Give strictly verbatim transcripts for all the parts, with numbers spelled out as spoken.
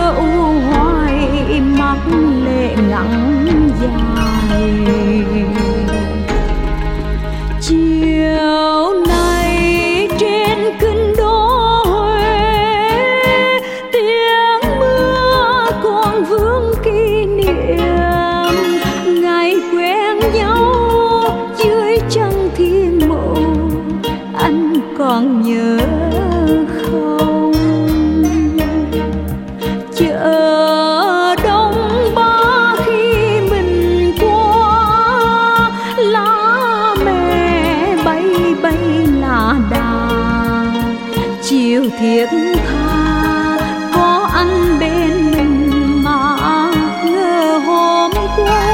xưa u hoài mắt lệ ngắn dài. Chiều nay trên kinh đô Huế, tiếng mưa còn vương kỷ niệm ngày quen nhau dưới trăng thiên mộ. Anh còn nhớ không? Chợ Đông Ba khi mình qua, lá mẹ bay bay là đà. Chiều thiết tha có anh bên mình mà ngờ hôm qua.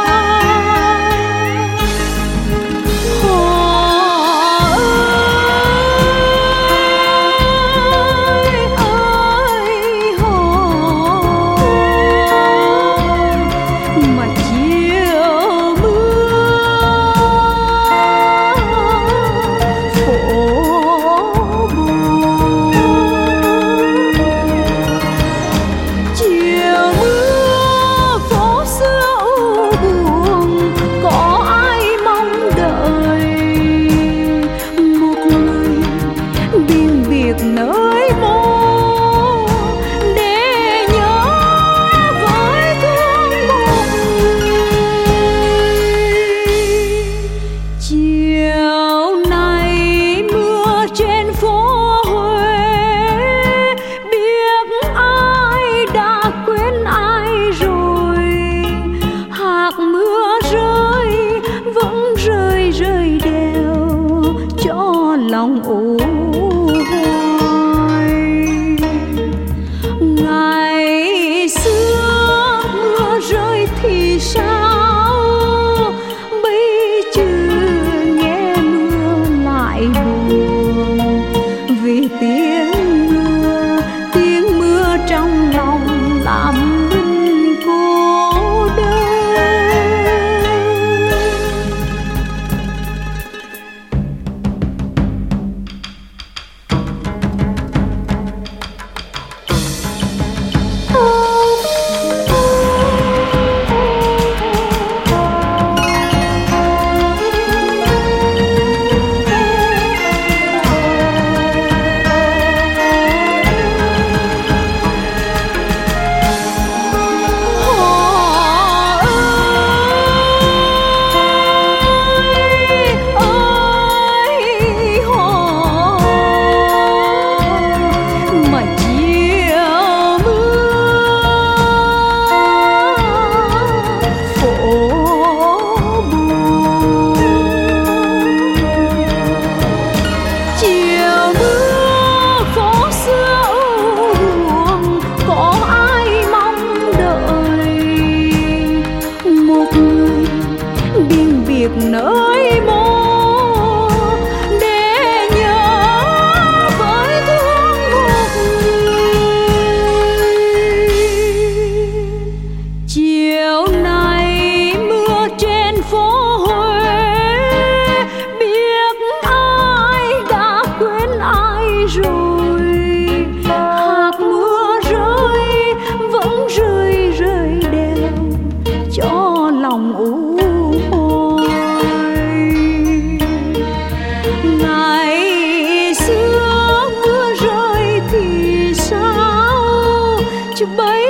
Nơi mô để nhớ với thương một người. Chiều nay mưa trên phố Huế, biết ai đã quên ai rồi. Hạt mưa rơi vẫn rơi rơi đều cho lòng u. Ngày xưa mưa rơi thì sao, bây giờ nghe mưa lại buồn. Vì tiếng mưa, tiếng mưa trong lòng làm mình cô đơn. Nơi mô để nhớ với thương một người. Chiều nay mưa trên phố Huế, biết ai đã quên ai rồi. Hạt mưa rơi vẫn rơi rơi đều cho lòng u. Ngày xưa mưa rơi thì sao, chứ bây